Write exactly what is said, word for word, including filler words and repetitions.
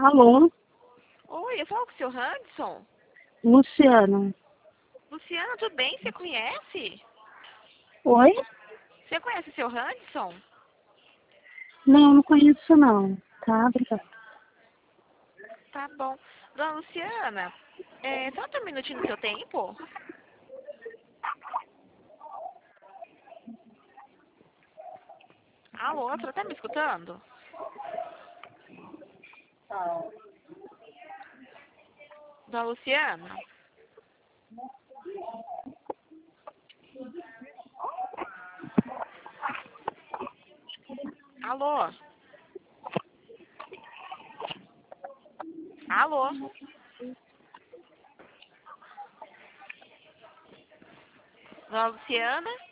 Alô, Oi, eu falo com o seu Hudson. Luciano. Luciano, tudo bem? Você conhece? Oi? Você conhece o seu Hudson? Não, não conheço não. Tá, obrigada. Tá bom. Dona Luciana, é, só um minutinho do seu tempo. Alô, você tá me escutando? Dona Luciana? Alô? Alô? Dona Luciana?